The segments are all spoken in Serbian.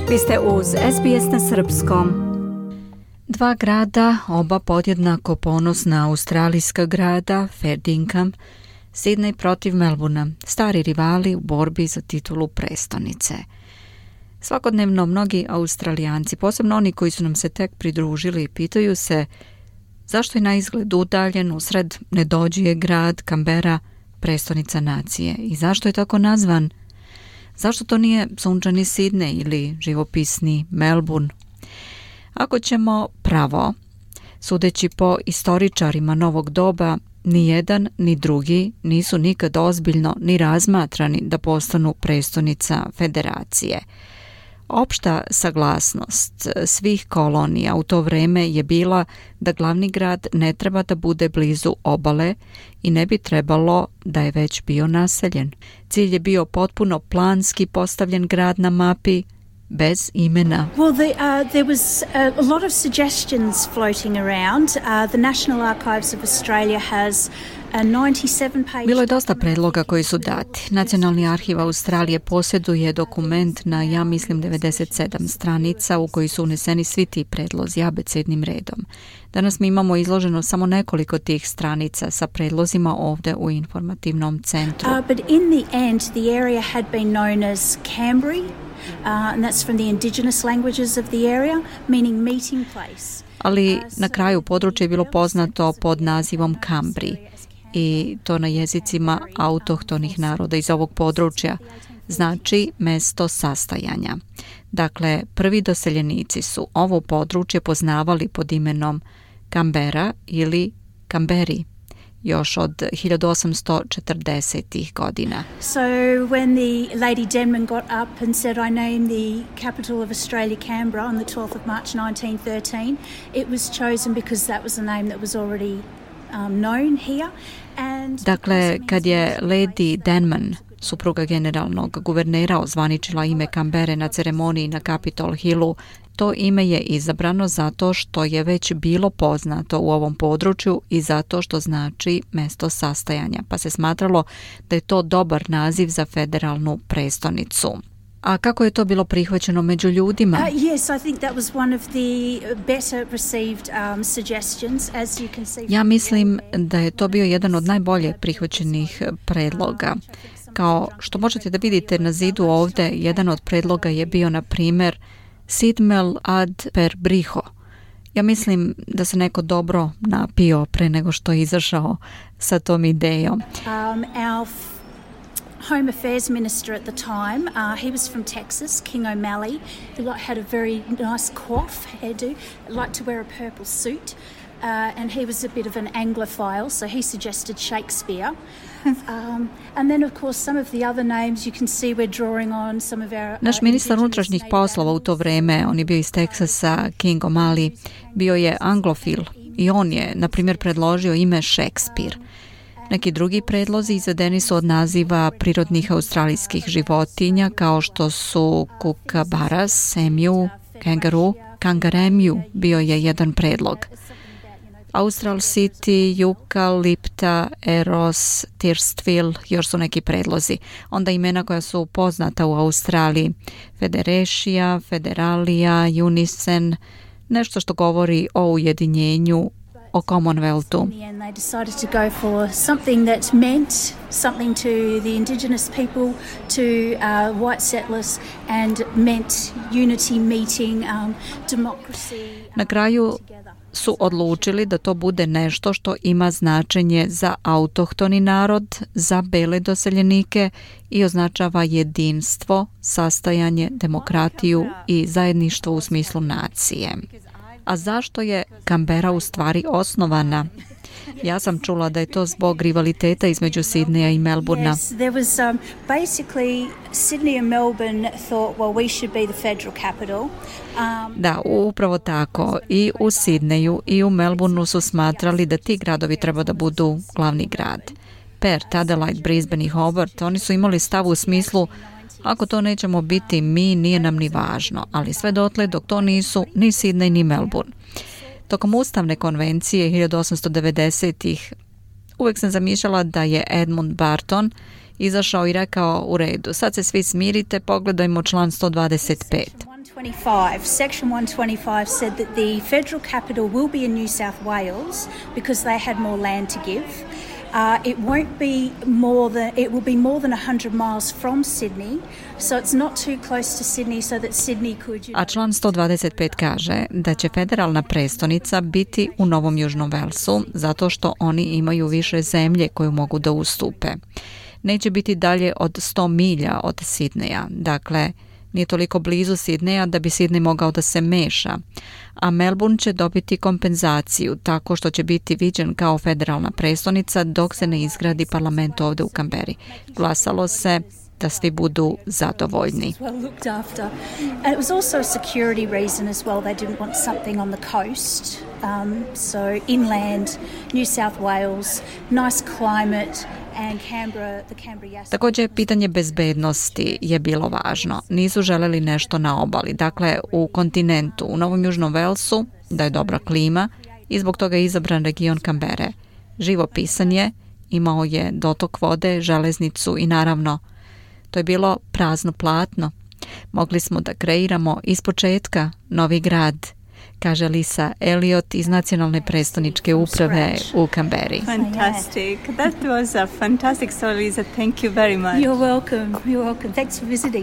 Vi ste uz SBS na srpskom. Dva grada, oba podjednako ponosna australijska grada, Fair Dinkum, Sydney protiv Melbourna, stari rivali u borbi za titulu prestonice. Svakodnevno mnogi Australijanci, posebno oni koji su nam se tek pridružili, pitaju se zašto je na izgled udaljen usred nedođije grad Canberra prestonica nacije i zašto je tako nazvan. Zašto to nije sunčani Sydney ili živopisni Melbourne? Ako ćemo pravo, sudeći po istoričarima novog doba, ni jedan ni drugi nisu nikad ozbiljno ni razmatrani da postanu prestonica federacije. Opšta saglasnost svih kolonija u to vreme je bila da glavni grad ne treba da bude blizu obale i ne bi trebalo da je već bio naseljen. Cilj je bio potpuno planski postavljen grad na mapi, bez imena. Well, there was a lot of suggestions floating around. The National Archives of Australia has a 97-page... Bilo je dosta predloga koji su dati. Nacionalni arhiv Australije posjeduje dokument na, ja mislim, 97 stranica u koji su uneseni svi ti predlozi abecednim redom. Danas mi imamo izloženo samo nekoliko tih stranica sa predlozima ovde u informativnom centru. But in the end, the area had been known as Cambry. And that's from the indigenous languages of the area, meaning meeting place. Ali na kraju područje je bilo poznato pod nazivom Cambri i to na jezicima autohtonih naroda iz ovog područja, znači mesto sastajanja. Dakle, prvi doseljenici su ovo područje poznavali pod imenom Canberra ili Canberri još od 1840-ih godina. So when the Lady Denman got up and said I name the capital of Australia Canberra on the 12th of March 1913, it was chosen because that was the name that was already known here. Dakle, kad je Lady Denman, supruga generalnog guvernera, ozvaničila ime Canberre na ceremoniji na Capitol Hillu, to ime je izabrano zato što je već bilo poznato u ovom području i zato što znači mesto sastajanja, pa se smatralo da je to dobar naziv za federalnu prestonicu. A kako je to bilo prihvaćeno među ljudima? Yes, I think that was one of the better received suggestions, as you can see. Ja mislim da je to bio jedan od najbolje prihvaćenih predloga. Kao što možete da vidite na zidu ovde, jedan od predloga je bio, na primjer, Sidmel ad per briho. Ja mislim da se neko dobro napio pre nego što je izašao sa tom idejom. Our Home Affairs Minister at the time, he was from Texas, King O'Malley. He had a very nice coif hairdo, liked to wear a purple suit, and he was a bit of an Anglophile, so he suggested Shakespeare. And then, of course, some of the other names you can see we're drawing on some of our... Naš ministar unutrašnjih poslova u to vreme, on je bio iz Teksasa, King O'Malley, bio je anglofil i on je, na primjer, predložio ime Shakespeare. Neki drugi predlozi izvedeni su od naziva prirodnih australijskih životinja kao što su kookaburras, emu, kangaroo, kangaremu bio je jedan predlog. Austral City, Eukalipta, Eros, Tirstville, još su neki predlozi. Onda imena koja su poznata u Australiji. Federation, Federalia, Unison, nešto što govori o ujedinjenju, o Commonwealthu. And they decided to go for something that meant something to the indigenous people, to white settlers, and meant unity, meeting, democracy. Na kraju su odlučili da to bude nešto što ima značenje za autohtoni narod, za bele doseljenike i označava jedinstvo, sastajanje, demokratiju i zajedništvo u smislu nacije. A zašto je Canberra u stvari osnovana? Ja sam čula da je to zbog rivaliteta između Sidneja i Melbourna. Yes, there was basically Sydney and Melbourne thought, well, we should be the federal capital. Da, upravo tako. I u Sidneju i u Melbourneu su smatrali da ti gradovi treba da budu glavni grad. Perth, Adelaide, Brisbane i Hobart, oni su imali stav u smislu ako to nećemo biti mi, nije nam ni važno, ali sve dotle dok to nisu ni Sydney ni Melbourne. Tokom Ustavne konvencije 1890-ih uvijek sam zamišljala da je Edmund Barton izašao i rekao u redu, sad se svi smirite, pogledajmo član 125. 125, Section 125 said that the federal capital will be in New South Wales because they had more land to give. It will be more than 100 miles from Sydney, so it's not too close to Sydney so that Sydney could... A član 125 kaže da će federalna prestonica biti u Novom Južnom Velsu zato što oni imaju više zemlje koju mogu da ustupe. Neće biti dalje od 100 milja od Sidneja, dakle nije toliko blizu Sidneja da bi Sidney mogao da se meša, a Melbourne će dobiti kompenzaciju tako što će biti viđen kao federalna prestonica dok se ne izgradi parlament ovde u Kamberi. Glasalo se da svi budu zadovoljni. And it was also a security reason as well. They didn't want something on the coast. So inland, New South Wales, nice climate. Također, pitanje bezbednosti je bilo važno. Nisu želeli nešto na obali, dakle u kontinentu, u Novom Južnom Velsu, da je dobra klima i zbog toga je izabran region Kambere. Živopisan je, imao je dotok vode, železnicu i naravno, to je bilo prazno platno. Mogli smo da kreiramo ispočetka novi grad, kaže Lisa Elliot iz Nacionalne prestoničke uprave u Kamberi. Fantastic. That was a fantastic story, Lisa. Thank you very much. You're welcome. You're welcome. Thanks for visiting.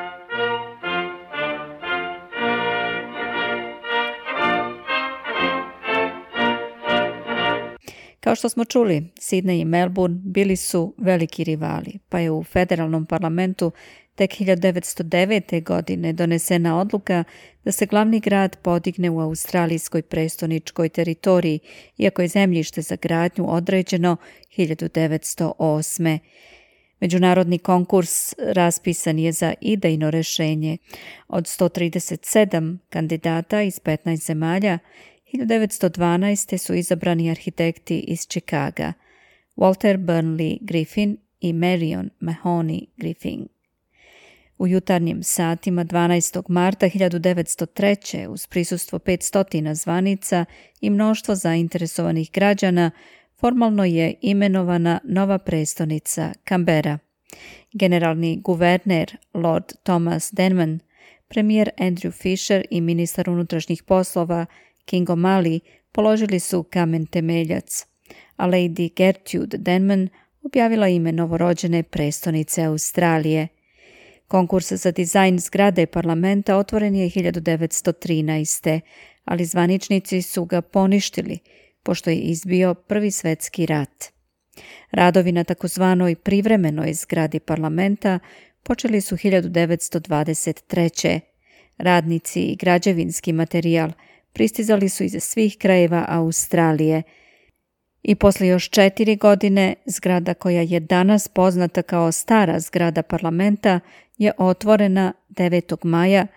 Kao što smo čuli, Sydney i Melbourne bili su veliki rivali, pa je u federalnom parlamentu tek 1909. godine donesena odluka da se glavni grad podigne u australijskoj prestoničkoj teritoriji, iako je zemljište za gradnju određeno 1908. Međunarodni konkurs raspisan je za idejno rešenje. Od 137 kandidata iz 15 zemalja, 1912. su izabrani arhitekti iz Chicaga, Walter Burnley Griffin i Marion Mahoney Griffin. U jutarnjim satima 12. marta 1903. uz prisustvo 500 zvanica i mnoštvo zainteresovanih građana, formalno je imenovana nova prestonica Kambera. Generalni guverner Lord Thomas Denman, premijer Andrew Fisher i ministar unutrašnjih poslova King O'Malley položili su kamen temeljac, a Lady Gertrude Denman objavila ime novorođene prestonice Australije. Konkurs za dizajn zgrade parlamenta otvoren je 1913. ali zvaničnici su ga poništili, pošto je izbio Prvi svjetski rat. Radovi na takozvanoj privremenoj zgradi parlamenta počeli su 1923. Radnici i građevinski materijal pristizali su iz svih krajeva Australije i posle još 4 godine zgrada koja je danas poznata kao stara zgrada parlamenta je otvorena 9. maja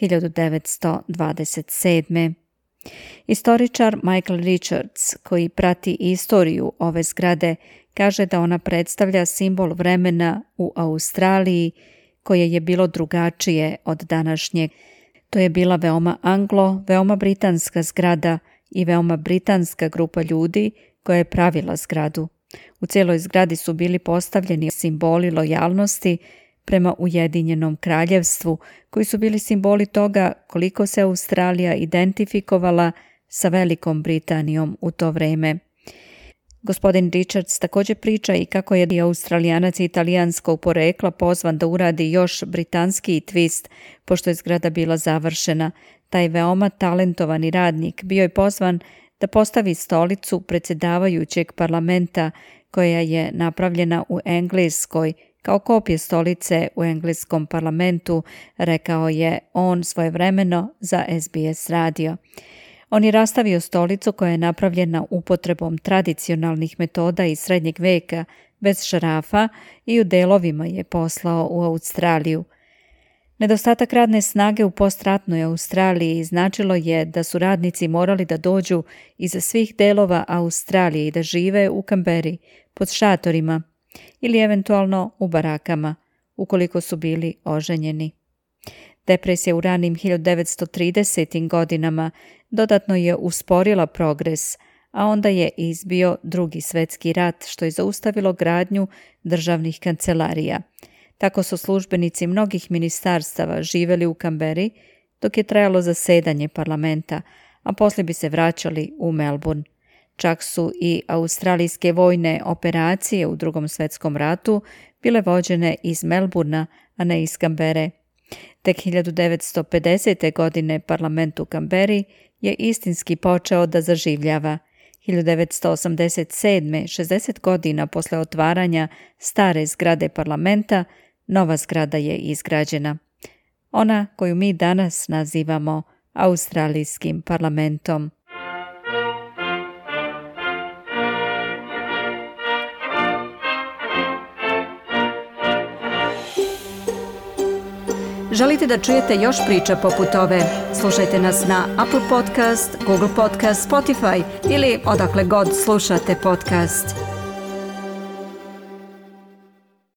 1927. Istoričar Michael Richards, koji prati istoriju ove zgrade, kaže da ona predstavlja simbol vremena u Australiji koje je bilo drugačije od današnjeg. To je bila veoma veoma britanska zgrada i veoma britanska grupa ljudi koja je pravila zgradu. U cijeloj zgradi su bili postavljeni simboli lojalnosti prema Ujedinjenom kraljevstvu, koji su bili simboli toga koliko se Australija identifikovala sa Velikom Britanijom u to vreme. Gospodin Richards također priča i kako je Australijanac italijanskog porekla pozvan da uradi još britanski twist, pošto je zgrada bila završena. Taj veoma talentovani radnik bio je pozvan da postavi stolicu predsjedavajućeg parlamenta koja je napravljena u Engleskoj kao kopije stolice u engleskom parlamentu, rekao je on svojevremeno za SBS radio. On je rastavio stolicu koja je napravljena upotrebom tradicionalnih metoda iz srednjeg veka, bez šarafa i u delovima je poslao u Australiju. Nedostatak radne snage u postratnoj Australiji značilo je da su radnici morali da dođu iz svih delova Australije i da žive u Kamberi, pod šatorima ili eventualno u barakama, ukoliko su bili oženjeni. Depresija u ranim 1930. godinama dodatno je usporila progres, a onda je izbio Drugi svjetski rat, što je zaustavilo gradnju državnih kancelarija. Tako su službenici mnogih ministarstava živjeli u Kamberi dok je trajalo zasedanje parlamenta, a poslije bi se vraćali u Melbourne. Čak su i australijske vojne operacije u Drugom svjetskom ratu bile vođene iz Melbourna, a ne iz Kambere. Tek 1950. godine parlament u Kamberi je istinski počeo da zaživljava. 1987. 60 godina posle otvaranja stare zgrade parlamenta, nova zgrada je izgrađena. Ona koju mi danas nazivamo Australijskim parlamentom. Želite da čujete još priča poput ove? Slušajte nas na Apple Podcast, Google Podcast, Spotify ili odakle god slušate podcast.